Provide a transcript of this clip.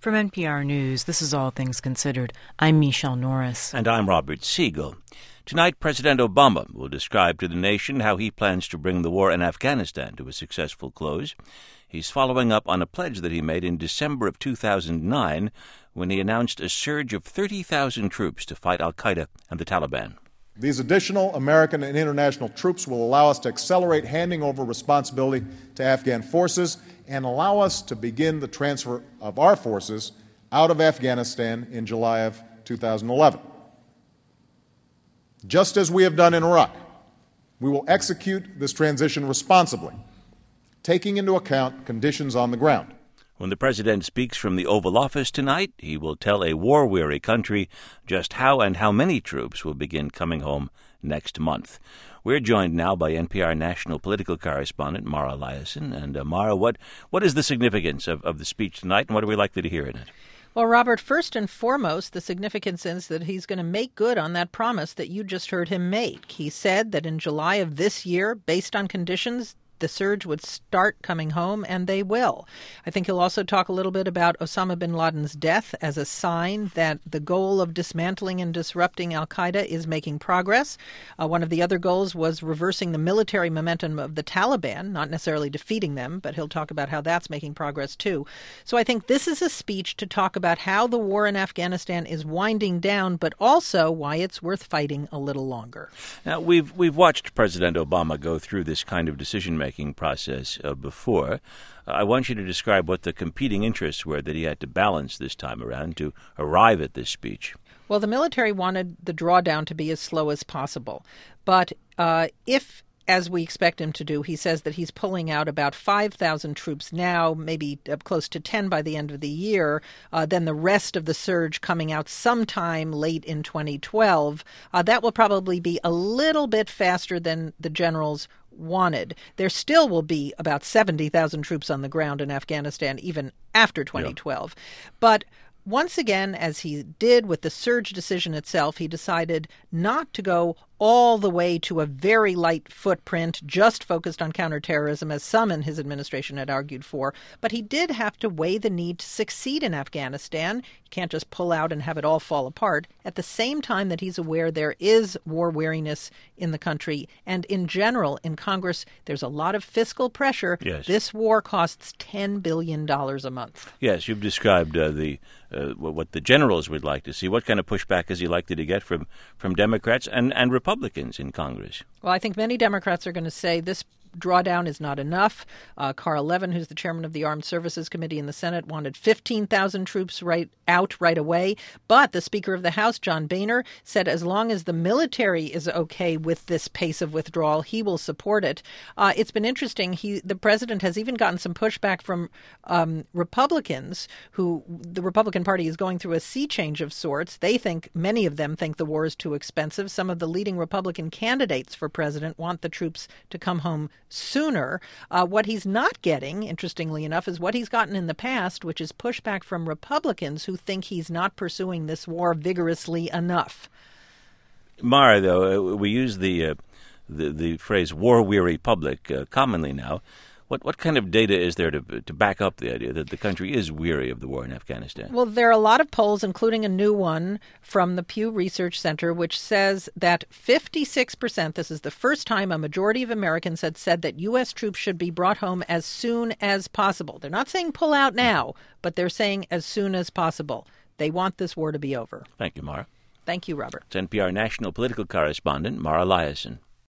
From NPR News, this is All Things Considered. I'm Michelle Norris. And I'm Robert Siegel. Tonight, President Obama will describe to the nation how he plans to bring the war in Afghanistan to a successful close. He's following up on a pledge that he made in December of 2009 when he announced a surge of 30,000 troops to fight al-Qaeda and the Taliban. These additional American and international troops will allow us to accelerate handing over responsibility to Afghan forces and allow us to begin the transfer of our forces out of Afghanistan in July of 2011. Just as we have done in Iraq, we will execute this transition responsibly, taking into account conditions on the ground. When the president speaks from the Oval Office tonight, he will tell a war-weary country just how and how many troops will begin coming home next month. We're joined now by NPR national political correspondent Mara Liasson. And Mara, what is the significance of the speech tonight, and what are we likely to hear in it? Well, Robert, first and foremost, the significance is that he's going to make good on that promise that you just heard him make. He said that in July of this year, based on conditions, the surge would start coming home, and they will. I think he'll also talk a little bit about Osama bin Laden's death as a sign that the goal of dismantling and disrupting al-Qaeda is making progress. One of the other goals was reversing the military momentum of the Taliban, not necessarily defeating them, but he'll talk about how that's making progress too. So I think this is a speech to talk about how the war in Afghanistan is winding down, but also why it's worth fighting a little longer. Now, we've watched President Obama go through this kind of decision-making process before. I want you to describe what the competing interests were that he had to balance this time around to arrive at this speech. Well, the military wanted the drawdown to be as slow as possible. But if, as we expect him to do, he says that he's pulling out about 5,000 troops now, maybe close to 10 by the end of the year, then the rest of the surge coming out sometime late in 2012, that will probably be a little bit faster than the generals wanted. There still will be about 70,000 troops on the ground in Afghanistan even after 2012. Yeah. But once again, as he did with the surge decision itself, he decided not to go all the way to a very light footprint, just focused on counterterrorism, as some in his administration had argued for. But he did have to weigh the need to succeed in Afghanistan. You can't just pull out and have it all fall apart. At the same time that he's aware there is war weariness in the country, and in general, in Congress, there's a lot of fiscal pressure. Yes. This war costs $10 billion a month. Yes, you've described what the generals would like to see. What kind of pushback is he likely to get from Democrats and Republicans in Congress? Well, I think many Democrats are going to say this drawdown is not enough. Carl Levin, who's the chairman of the Armed Services Committee in the Senate, wanted 15,000 troops right away. But the Speaker of the House, John Boehner, said as long as the military is okay with this pace of withdrawal, he will support it. It's been interesting. The president has even gotten some pushback from Republicans, who the Republican Party is going through a sea change of sorts. Many of them think the war is too expensive. Some of the leading Republican candidates for president want the troops to come home sooner. What he's not getting, interestingly enough, is what he's gotten in the past, which is pushback from Republicans who think he's not pursuing this war vigorously enough. Mara, though, we use the phrase war-weary public commonly now. What kind of data is there to back up the idea that the country is weary of the war in Afghanistan? Well, there are a lot of polls, including a new one from the Pew Research Center, which says that 56%, this is the first time a majority of Americans had said that U.S. troops should be brought home as soon as possible. They're not saying pull out now, but they're saying as soon as possible. They want this war to be over. Thank you, Mara. Thank you, Robert. It's NPR national political correspondent Mara Liasson.